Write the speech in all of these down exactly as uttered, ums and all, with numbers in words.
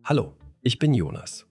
Hallo, ich bin Jonas.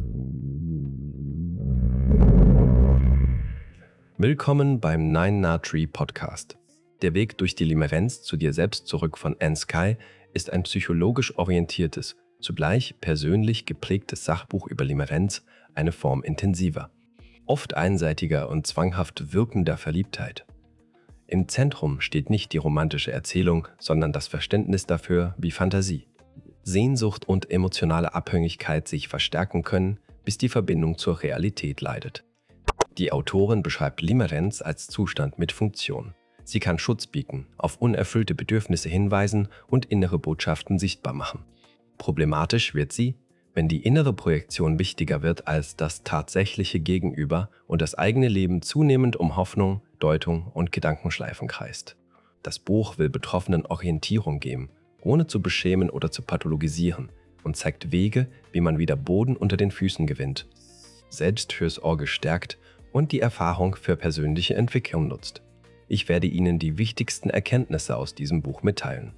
Willkommen beim Nine Na Tree Podcast. Der Weg durch die Limerenz zu dir selbst zurück von Anne Skye ist ein psychologisch orientiertes, zugleich persönlich geprägtes Sachbuch über Limerenz, eine Form intensiver, oft einseitiger und zwanghaft wirkender Verliebtheit. Im Zentrum steht nicht die romantische Erzählung, sondern das Verständnis dafür, wie Fantasie, Sehnsucht und emotionale Abhängigkeit sich verstärken können, bis die Verbindung zur Realität leidet. Die Autorin beschreibt Limerenz als Zustand mit Funktion. Sie kann Schutz bieten, auf unerfüllte Bedürfnisse hinweisen und innere Botschaften sichtbar machen. Problematisch wird sie, wenn die innere Projektion wichtiger wird als das tatsächliche Gegenüber und das eigene Leben zunehmend um Hoffnung, Deutung und Gedankenschleifen kreist. Das Buch will Betroffenen Orientierung geben, ohne zu beschämen oder zu pathologisieren, und zeigt Wege, wie man wieder Boden unter den Füßen gewinnt, Selbstfürsorge stärkt und die Erfahrung für persönliche Entwicklung nutzt. Ich werde Ihnen die wichtigsten Erkenntnisse aus diesem Buch mitteilen.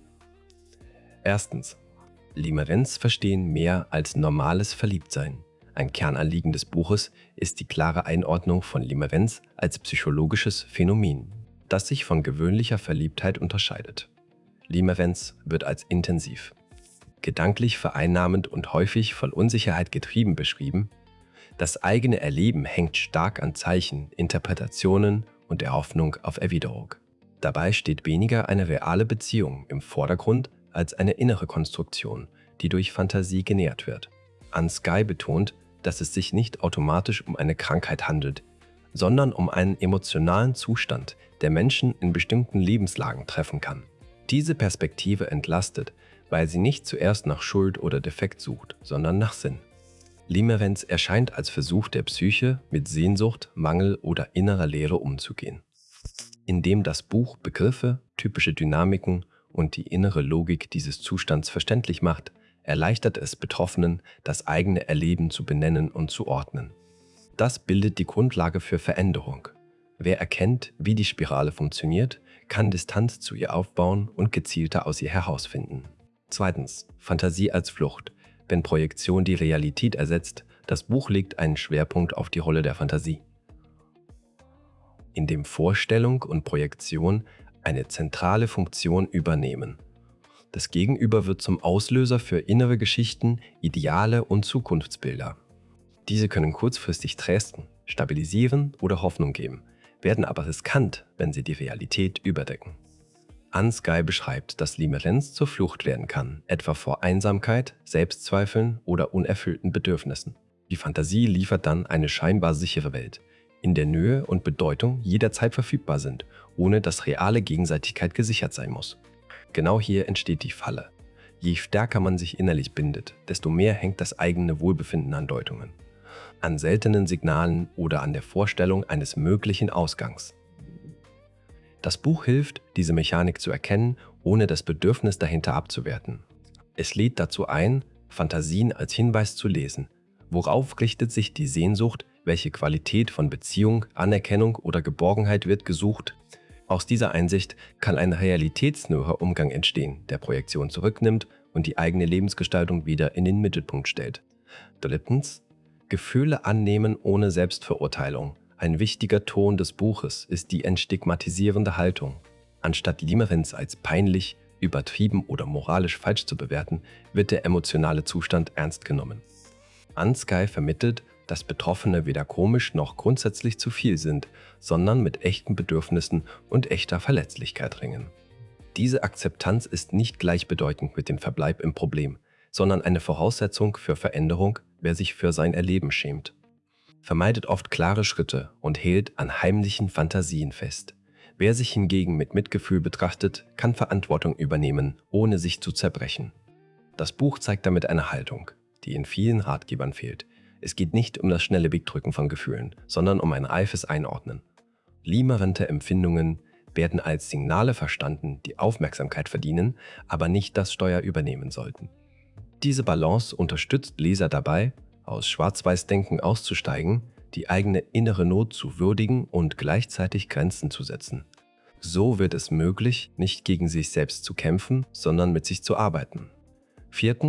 Erstens. Limerenz verstehen mehr als normales Verliebtsein. Ein Kernanliegen des Buches ist die klare Einordnung von Limerenz als psychologisches Phänomen, das sich von gewöhnlicher Verliebtheit unterscheidet. Limerenz wird als intensiv, gedanklich vereinnahmend und häufig von Unsicherheit getrieben beschrieben. Das eigene Erleben hängt stark an Zeichen, Interpretationen und der Hoffnung auf Erwiderung. Dabei steht weniger eine reale Beziehung im Vordergrund als eine innere Konstruktion, die durch Fantasie genährt wird. Anne Skye betont, dass es sich nicht automatisch um eine Krankheit handelt, sondern um einen emotionalen Zustand, der Menschen in bestimmten Lebenslagen treffen kann. Diese Perspektive entlastet, weil sie nicht zuerst nach Schuld oder Defekt sucht, sondern nach Sinn. Limerenz erscheint als Versuch der Psyche, mit Sehnsucht, Mangel oder innerer Leere umzugehen. Indem das Buch Begriffe, typische Dynamiken und die innere Logik dieses Zustands verständlich macht, erleichtert es Betroffenen, das eigene Erleben zu benennen und zu ordnen. Das bildet die Grundlage für Veränderung. Wer erkennt, wie die Spirale funktioniert, kann Distanz zu ihr aufbauen und gezielter aus ihr herausfinden. Zweitens. Fantasie als Flucht. Wenn Projektion die Realität ersetzt, das Buch legt einen Schwerpunkt auf die Rolle der Fantasie, indem Vorstellung und Projektion eine zentrale Funktion übernehmen. Das Gegenüber wird zum Auslöser für innere Geschichten, Ideale und Zukunftsbilder. Diese können kurzfristig trösten, stabilisieren oder Hoffnung geben, werden aber riskant, wenn sie die Realität überdecken. Anne Skye beschreibt, dass Limerenz zur Flucht werden kann, etwa vor Einsamkeit, Selbstzweifeln oder unerfüllten Bedürfnissen. Die Fantasie liefert dann eine scheinbar sichere Welt, in der Nähe und Bedeutung jederzeit verfügbar sind, ohne dass reale Gegenseitigkeit gesichert sein muss. Genau hier entsteht die Falle. Je stärker man sich innerlich bindet, desto mehr hängt das eigene Wohlbefinden an Deutungen, an seltenen Signalen oder an der Vorstellung eines möglichen Ausgangs. Das Buch hilft, diese Mechanik zu erkennen, ohne das Bedürfnis dahinter abzuwerten. Es lädt dazu ein, Fantasien als Hinweis zu lesen. Worauf richtet sich die Sehnsucht? Welche Qualität von Beziehung, Anerkennung oder Geborgenheit wird gesucht? Aus dieser Einsicht kann ein realitätsnäherer Umgang entstehen, der Projektion zurücknimmt und die eigene Lebensgestaltung wieder in den Mittelpunkt stellt. Drittens. Gefühle annehmen ohne Selbstverurteilung. Ein wichtiger Ton des Buches ist die entstigmatisierende Haltung. Anstatt Limerenz als peinlich, übertrieben oder moralisch falsch zu bewerten, wird der emotionale Zustand ernst genommen. Anne Skye vermittelt, dass Betroffene weder komisch noch grundsätzlich zu viel sind, sondern mit echten Bedürfnissen und echter Verletzlichkeit ringen. Diese Akzeptanz ist nicht gleichbedeutend mit dem Verbleib im Problem, sondern eine Voraussetzung für Veränderung, wer sich für sein Erleben schämt. Vermeidet oft klare Schritte und hält an heimlichen Fantasien fest. Wer sich hingegen mit Mitgefühl betrachtet, kann Verantwortung übernehmen, ohne sich zu zerbrechen. Das Buch zeigt damit eine Haltung, die in vielen Ratgebern fehlt. Es geht nicht um das schnelle Wegdrücken von Gefühlen, sondern um ein reifes Einordnen. Limerente Empfindungen werden als Signale verstanden, die Aufmerksamkeit verdienen, aber nicht das Steuer übernehmen sollten. Diese Balance unterstützt Leser dabei, aus Schwarz-Weiß-Denken auszusteigen, die eigene innere Not zu würdigen und gleichzeitig Grenzen zu setzen. So wird es möglich, nicht gegen sich selbst zu kämpfen, sondern mit sich zu arbeiten. Viertens.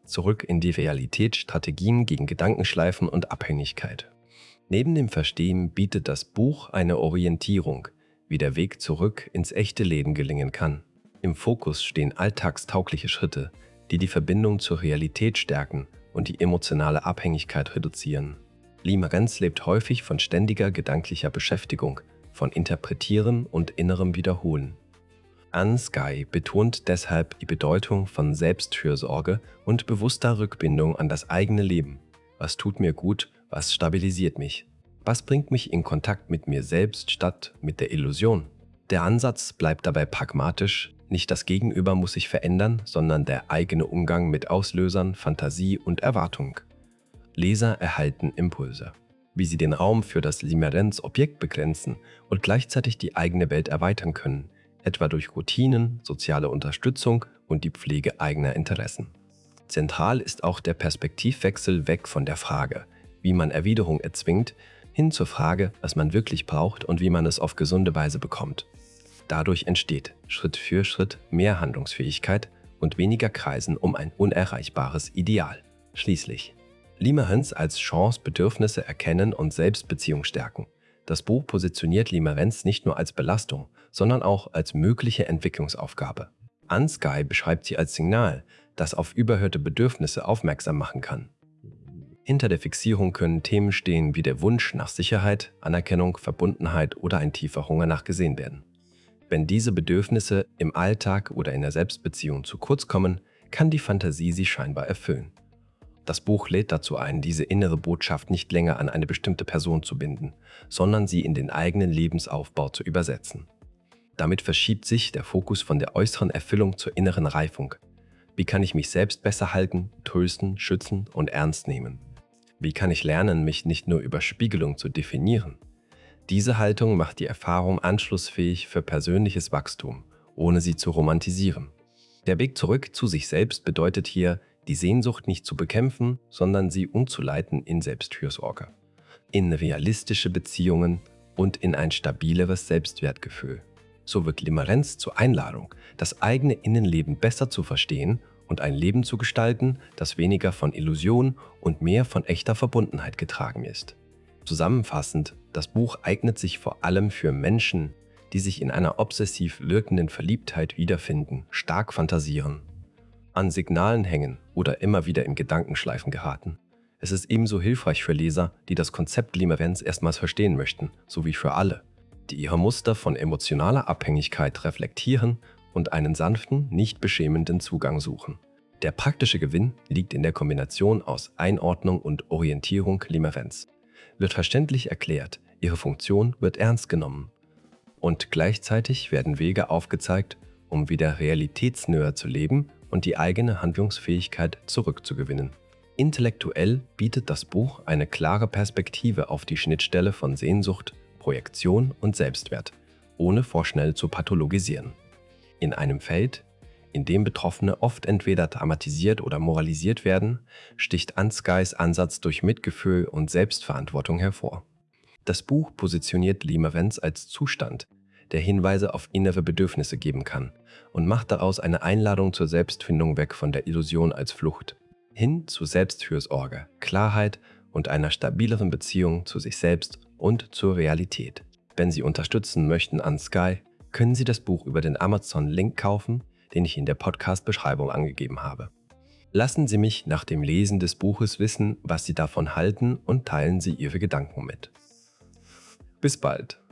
zurück in die Realität Strategien gegen Gedankenschleifen und Abhängigkeit. Neben dem Verstehen bietet das Buch eine Orientierung, wie der Weg zurück ins echte Leben gelingen kann. Im Fokus stehen alltagstaugliche Schritte, die die Verbindung zur Realität stärken und die emotionale Abhängigkeit reduzieren. Limerenz lebt häufig von ständiger gedanklicher Beschäftigung, von Interpretieren und innerem Wiederholen. Anne Skye betont deshalb die Bedeutung von Selbstfürsorge und bewusster Rückbindung an das eigene Leben. Was tut mir gut, was stabilisiert mich? Was bringt mich in Kontakt mit mir selbst statt mit der Illusion? Der Ansatz bleibt dabei pragmatisch, nicht das Gegenüber muss sich verändern, sondern der eigene Umgang mit Auslösern, Fantasie und Erwartung. Leser erhalten Impulse, wie sie den Raum für das Limerenz-Objekt begrenzen und gleichzeitig die eigene Welt erweitern können, etwa durch Routinen, soziale Unterstützung und die Pflege eigener Interessen. Zentral ist auch der Perspektivwechsel weg von der Frage, wie man Erwiderung erzwingt, hin zur Frage, was man wirklich braucht und wie man es auf gesunde Weise bekommt. Dadurch entsteht Schritt für Schritt mehr Handlungsfähigkeit und weniger Kreisen um ein unerreichbares Ideal. Schließlich Limerenz als Chance, Bedürfnisse erkennen und Selbstbeziehung stärken. Das Buch positioniert Limerenz nicht nur als Belastung, sondern auch als mögliche Entwicklungsaufgabe. Anne Skye beschreibt sie als Signal, das auf überhörte Bedürfnisse aufmerksam machen kann. Hinter der Fixierung können Themen stehen wie der Wunsch nach Sicherheit, Anerkennung, Verbundenheit oder ein tiefer Hunger nach gesehen werden. Wenn diese Bedürfnisse im Alltag oder in der Selbstbeziehung zu kurz kommen, kann die Fantasie sie scheinbar erfüllen. Das Buch lädt dazu ein, diese innere Botschaft nicht länger an eine bestimmte Person zu binden, sondern sie in den eigenen Lebensaufbau zu übersetzen. Damit verschiebt sich der Fokus von der äußeren Erfüllung zur inneren Reifung. Wie kann ich mich selbst besser halten, trösten, schützen und ernst nehmen? Wie kann ich lernen, mich nicht nur über Spiegelung zu definieren? Diese Haltung macht die Erfahrung anschlussfähig für persönliches Wachstum, ohne sie zu romantisieren. Der Weg zurück zu sich selbst bedeutet hier, die Sehnsucht nicht zu bekämpfen, sondern sie umzuleiten in Selbstfürsorge, in realistische Beziehungen und in ein stabileres Selbstwertgefühl. So wird Limerenz zur Einladung, das eigene Innenleben besser zu verstehen und ein Leben zu gestalten, das weniger von Illusion und mehr von echter Verbundenheit getragen ist. Zusammenfassend, das Buch eignet sich vor allem für Menschen, die sich in einer obsessiv wirkenden Verliebtheit wiederfinden, stark fantasieren, an Signalen hängen oder immer wieder in Gedankenschleifen geraten. Es ist ebenso hilfreich für Leser, die das Konzept Limerenz erstmals verstehen möchten, sowie für alle, die ihre Muster von emotionaler Abhängigkeit reflektieren und einen sanften, nicht beschämenden Zugang suchen. Der praktische Gewinn liegt in der Kombination aus Einordnung und Orientierung Limerenz. Wird verständlich erklärt, ihre Funktion wird ernst genommen. Und gleichzeitig werden Wege aufgezeigt, um wieder realitätsnäher zu leben und die eigene Handlungsfähigkeit zurückzugewinnen. Intellektuell bietet das Buch eine klare Perspektive auf die Schnittstelle von Sehnsucht, Projektion und Selbstwert, ohne vorschnell zu pathologisieren. In einem Feld, in dem Betroffene oft entweder dramatisiert oder moralisiert werden, sticht Anne Skyes Ansatz durch Mitgefühl und Selbstverantwortung hervor. Das Buch positioniert Limerenz als Zustand, der Hinweise auf innere Bedürfnisse geben kann und macht daraus eine Einladung zur Selbstfindung weg von der Illusion als Flucht, hin zu Selbstfürsorge, Klarheit und einer stabileren Beziehung zu sich selbst und zur Realität. Wenn Sie unterstützen möchten Anne Skye, können Sie das Buch über den Amazon-Link kaufen, den ich in der Podcast-Beschreibung angegeben habe. Lassen Sie mich nach dem Lesen des Buches wissen, was Sie davon halten und teilen Sie Ihre Gedanken mit. Bis bald!